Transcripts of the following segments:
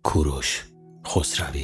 کوروش خسروی.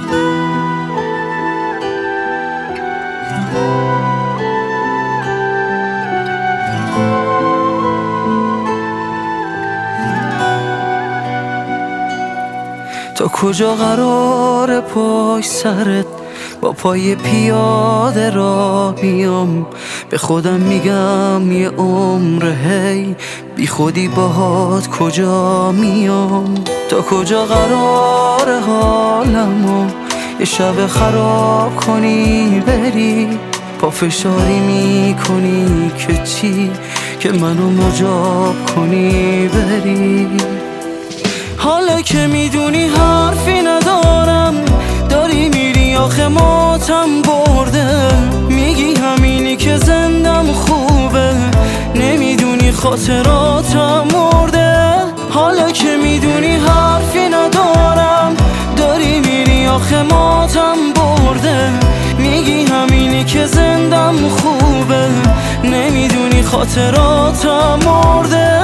تا کجا قرار پای سرت، با پای پیاده را بیام، به خودم میگم یه عمر هی بی خودی باهات کجا میام. تا کجا قرار حالمو یه شب خراب کنی بری، پافشاری میکنی که چی، که منو مجاب کنی بری. حالا که میدونی حرفی ندارم، داری میری آخه ماتم برده، میگی همینی که زندم خوبه، نمیدونی خاطراتم مرده. حالا که میدونی حرفی ندارم، داری میری آخه ماتم برده، میگی همینی که زندم خوبه، نمیدونی خاطراتم مرده.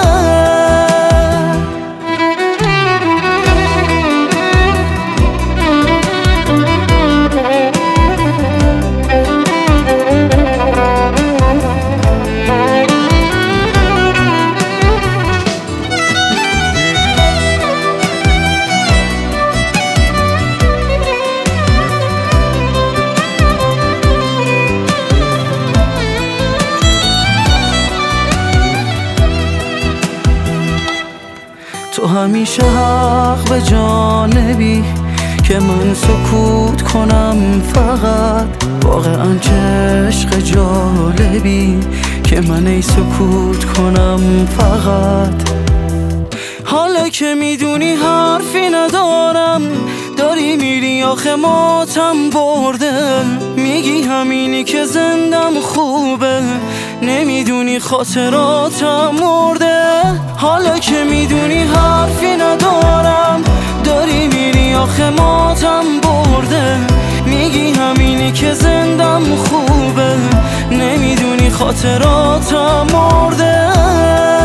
تو همیشه حق به جانبی که من سکوت کنم، فقط واقعا چه عشق جالبی که من ای سکوت کنم فقط. حالا که میدونی حرفی ندارم، داری میری آخه ماتم برده، میگی همینی که زندم خوبه، نمیدونی خاطراتم مرده. حالا که میدونی حرفی ندارم، داری میری آخه ماتم برده، میگی همینی که زندم خوبه، نمیدونی خاطراتم مرده.